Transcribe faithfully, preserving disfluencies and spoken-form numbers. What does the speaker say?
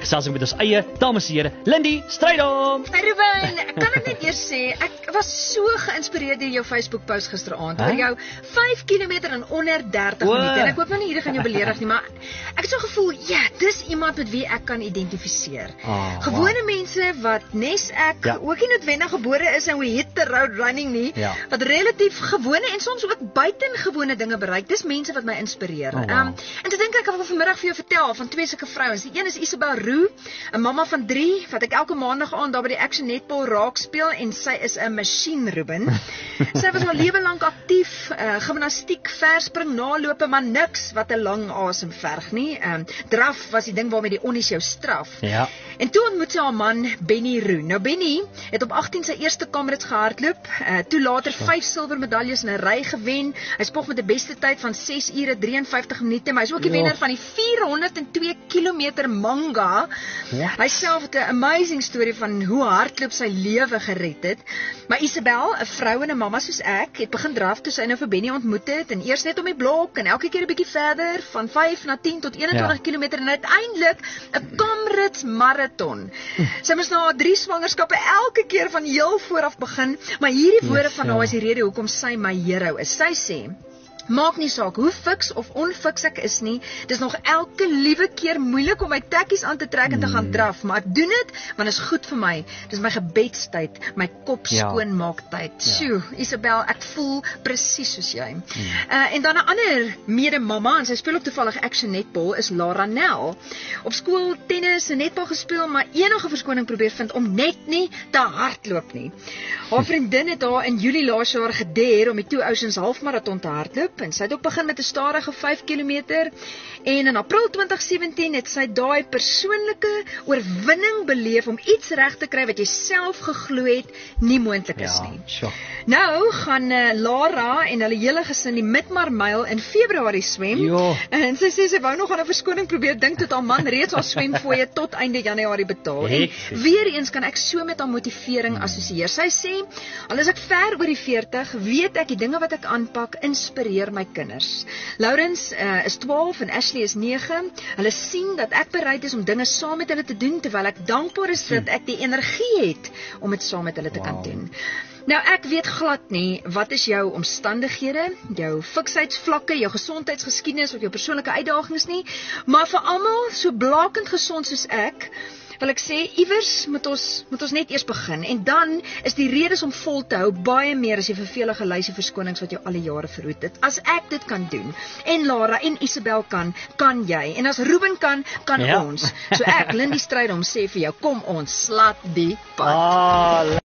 gesels ek met ons eie dames en here, Lindy Strydom. Ruben, kan ek net eers sê, ek was so geïnspireerd deur jou Facebook post gisteraand Huh? oor jou vyf kilometer in onder dertig Wow. minute. En ek hoop nou nie hierdie gaan jou beledig nie, maar ek het so gevoel, ja, dis iemand met wie ek kan identifiseer. Oh, Gewone wow. mense wat nes ek Ja. ook nie noodwendig gebore is in we hit the road running nie, Ja. wat relatief gewone en soms ook buitengewone dinge bereik. Dis mense wat my inspireer. Oh, wow. um, en toe dink ek, ek wil vanmiddag vir jou vertel van twee sulke vrouens. Die een is Isabel Roux, 'n mamma van drie wat ek elke maandag aan daar by die Action Netball raak speel, en sy is 'n masjien, Ruben. Sy was haar lewe lank aktief, uh, gimnastiek, verspring, nalope, maar niks wat 'n lang asem verg nie. Um, draf was die ding waarmee die onnies jou straf. Ja. En toe ontmoet sy haar man Benny Roux. Nou Benny het op agttien sy eerste Comrades gehardloop, uh, toe later vyf silwermedaljes in 'n ry gewen. Hy spog met 'n beste tyd van ses ure drieënvyftig minute, maar hy is ook die Jo. wenner van die vierhonderd en twee kilometer manga. Ja. Hy self het 'n amazing storie van hoe hardloop sy lewe gered het. Maar Isabel, 'n vrou en 'n mamma soos ek, het begin draf toe sy nou vir Benny ontmoet het, en eers net om die blok en elke keer 'n bietjie verder van vyf na tien tot eenentwintig Ja. kilometer en uiteindelik 'n Comrades marathon. Sy moes na haar drie swangerskappe elke keer van heel vooraf begin, maar hierdie woorde Yes, van ja. haar is die rede hoekom sy my hero is. Sy sê: maak nie saak hoe fiks of onfiks ek is nie, dis nog elke liewe keer moeilik om my tekkies aan te trek en te gaan draf, maar ek doen dit want dit is goed vir my. Dis my gebedstyd, my kop Ja. skoon maak tyd. Ja. Sjoe, Isabel, ek voel presies soos jy. Hmm. Uh, en dan 'n ander medemamma, en sy speel ook toevallig Action Netball, is Lara Nel. Op skool tennis en netbal gespeel, maar enige verskoning probeer vind om net nie te hardloop nie. Haar vriendin het haar in Julie laas jaar gedeer om die Two Oceans halfmarathon te hardloop, en sy het ook begin met 'n stadige vyf kilometer, en in April twintig sewentien het sy daai persoonlike oorwinning beleef om iets reg te kry wat jy self geglo het nie moontlik is Ja, nie. sure. Nou gaan uh, Lara en hulle hele gesin die Midmar Mile in Februarie swem. Jo. En sy sê sy wou nog aan 'n verskoning probeer dink tot haar man reeds haar swemfooie tot einde Januarie betaal. En Hektisch. weer eens kan ek so met haar motivering assosieer. Sy sê, al is ek ver oor die veertig, weet ek die dinge wat ek aanpak inspireer my kinders. Laurens uh, is twaalf en Ashley is nege. Hulle sien dat ek bereid is om dinge saam met hulle te doen, terwyl ek dankbaar is dat ek die energie het om dit saam met hulle te kan Wow. doen. Nou ek weet glad nie wat is jou omstandighede, jou fiksheidsvlakke, jou gesondheidsgeskiedenis of jou persoonlike uitdagings nie, maar vir almal so blakend gesond soos ek, wil ek sê, iewers moet ons moet ons net eers begin, en dan is die redes om vol te hou baie meer as die vervelige lysie verskonings wat jou al die jare verhoed het. As ek dit kan doen, en Lara en Isabel kan, kan jy, en as Ruben kan, kan Ja. ons. So ek, Lindy Strydom, sê vir jou, kom ons, slaat die pad. Ah,